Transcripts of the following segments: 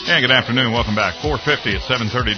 Yeah, good afternoon. Welcome back. 4:50 at 7:30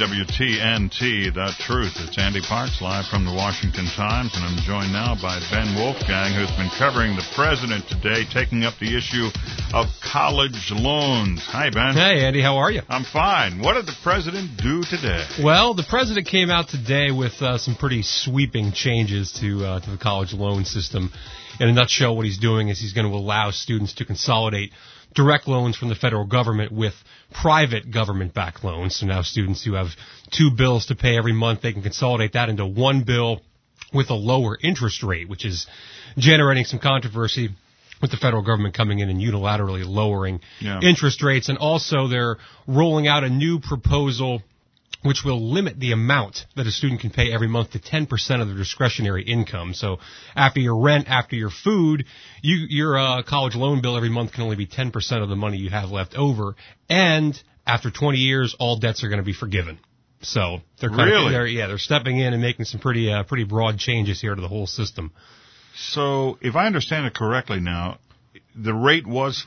WTNT, The Truth. It's Andy Parks, live from the Washington Times, and I'm joined now by Ben Wolfgang, who's been covering the president today, taking up the issue of college loans. Hi, Ben. Hey, Andy. How are you? I'm fine. What did the president do today? Well, the president came out today with some pretty sweeping changes to the college loan system. In a nutshell, what he's doing is he's going to allow students to consolidate direct loans from the federal government with private government-backed loans. So now students who have two bills to pay every month, they can consolidate that into one bill with a lower interest rate, which is generating some controversy with the federal government coming in and unilaterally lowering interest rates. And also they're rolling out a new proposal which will limit the amount that a student can pay every month to 10% of their discretionary income. So after your rent, after your food, your college loan bill every month can only be 10% of the money you have left over. And after 20 years, all debts are going to be forgiven. So they're they're stepping in and making some pretty broad changes here to the whole system. So if I understand it correctly now, the rate was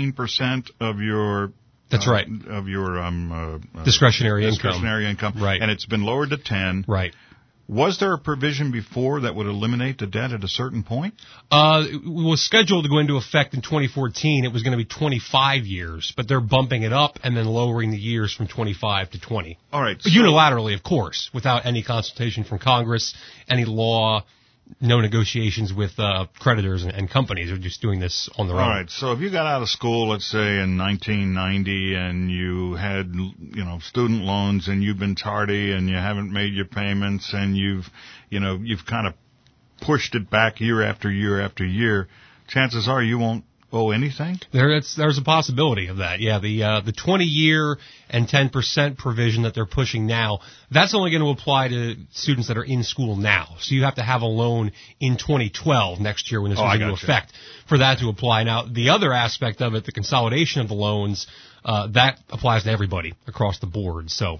15% of your That's right. Of your discretionary income. Right. And it's been lowered to 10. Right. Was there a provision before that would eliminate the debt at a certain point? It was scheduled to go into effect in 2014. It was going to be 25 years, but they're bumping it up and then lowering the years from 25 to 20. All right. So, unilaterally, of course, without any consultation from Congress, any law, no negotiations with creditors and companies. They're just doing this on their own. All right. So if you got out of school, let's say in 1990, and you had, student loans, and you've been tardy, and you haven't made your payments, and you've kind of pushed it back year after year after year, chances are you won't owe anything? There's a possibility of that. Yeah, the 20-year and 10% provision that they're pushing now, that's only going to apply to students that are in school now. So you have to have a loan in 2012, next year when this goes into effect, for that to apply. Now, the other aspect of it, the consolidation of the loans, that applies to everybody across the board. So,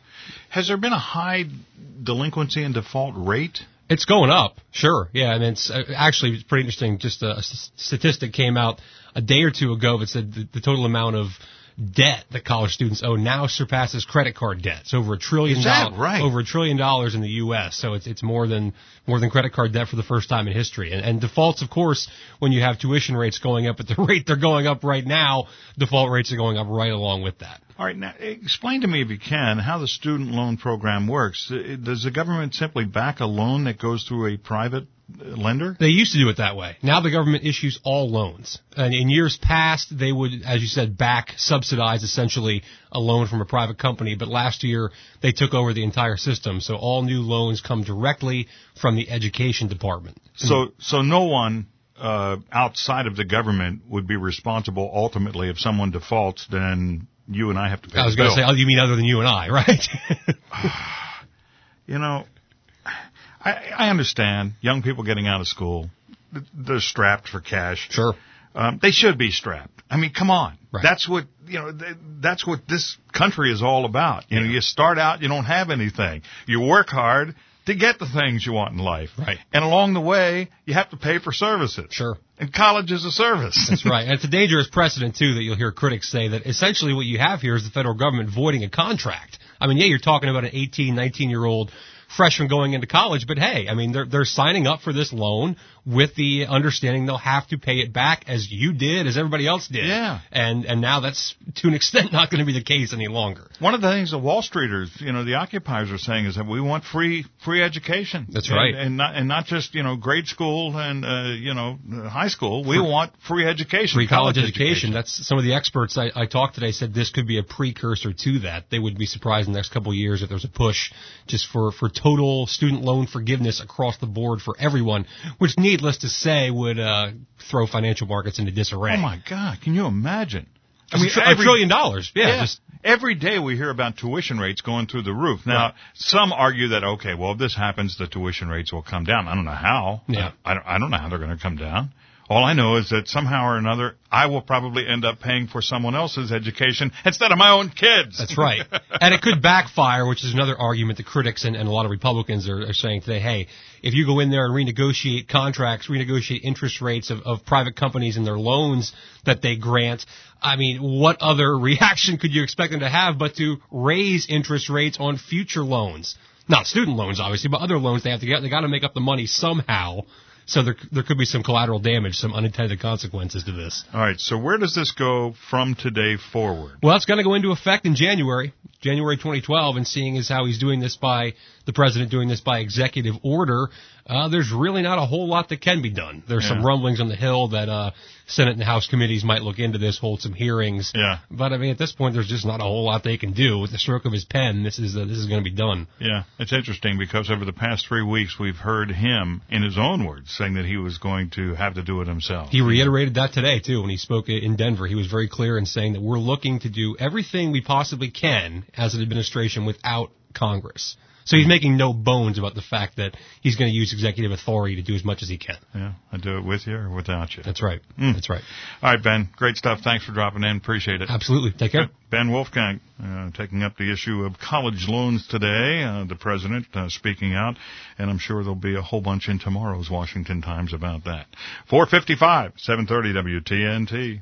has there been a high delinquency and default rate? It's going up, sure. Yeah, and it's actually pretty interesting. Just a statistic came out a day or two ago that said the total amount of debt that college students owe now surpasses credit card debt. It's over $1 trillion. Is that right? Over $1 trillion in the U.S. So it's more than credit card debt for the first time in history. And defaults, of course, when you have tuition rates going up at the rate they're going up right now, default rates are going up right along with that. All right, now explain to me, if you can, how the student loan program works. Does the government simply back a loan that goes through a private lender? They used to do it that way. Now the government issues all loans. And in years past, they would, as you said, subsidize essentially a loan from a private company. But last year, they took over the entire system. So all new loans come directly from the education department. So no one outside of the government would be responsible ultimately if someone defaults, then you and I have to pay the bill. I was going to say, you mean other than you and I, right? I understand young people getting out of school, they're strapped for cash. Sure. They should be strapped. I mean, come on. Right. That's what this country is all about. You start out, you don't have anything. You work hard to get the things you want in life. Right. And along the way, you have to pay for services. Sure. And college is a service. That's right. And it's a dangerous precedent, too, that you'll hear critics say that essentially what you have here is the federal government voiding a contract. I mean, you're talking about an 18, 19-year-old freshman going into college, but hey, I mean, they're signing up for this loan with the understanding they'll have to pay it back as you did, as everybody else did. Yeah. And now that's, to an extent, not going to be the case any longer. One of the things the Wall Streeters, the occupiers are saying is that we want free education. That's right. And not just, grade school and, high school. We want free education. Free college education. That's some of the experts I talked today said this could be a precursor to that. They would be surprised in the next couple of years if there's a push just for total student loan forgiveness across the board for everyone, which needless to say would throw financial markets into disarray. Oh my God, can you imagine? I mean, $1 trillion. Yeah. Just every day we hear about tuition rates going through the roof. Now, some argue that, okay, well, if this happens, the tuition rates will come down. I don't know how. Yeah. I don't know how they're going to come down. All I know is that somehow or another, I will probably end up paying for someone else's education instead of my own kids. That's right. And it could backfire, which is another argument the critics and a lot of Republicans are saying today. Hey, if you go in there and renegotiate contracts, renegotiate interest rates of private companies and their loans that they grant, I mean, what other reaction could you expect them to have but to raise interest rates on future loans? Not student loans, obviously, but other loans they have to get. They got to make up the money somehow. So there could be some collateral damage, some unintended consequences to this. All right, so where does this go from today forward? Well, it's going to go into effect in January 2012, and seeing as how he's doing this by, the president doing this by executive order, there's really not a whole lot that can be done. There's some rumblings on the Hill that Senate and House committees might look into this, hold some hearings. Yeah. But, I mean, at this point, there's just not a whole lot they can do. With the stroke of his pen, this is going to be done. Yeah, it's interesting because over the past 3 weeks, we've heard him, in his own words, saying that he was going to have to do it himself. He reiterated that today, too, when he spoke in Denver. He was very clear in saying that we're looking to do everything we possibly can as an administration without Congress. So he's making no bones about the fact that he's going to use executive authority to do as much as he can. Yeah, I do it with you or without you. That's right. That's right. All right, Ben, great stuff. Thanks for dropping in. Appreciate it. Absolutely. Take care. Ben Wolfgang taking up the issue of college loans today, the president speaking out, and I'm sure there'll be a whole bunch in tomorrow's Washington Times about that. 4:55, 7:30 WTNT.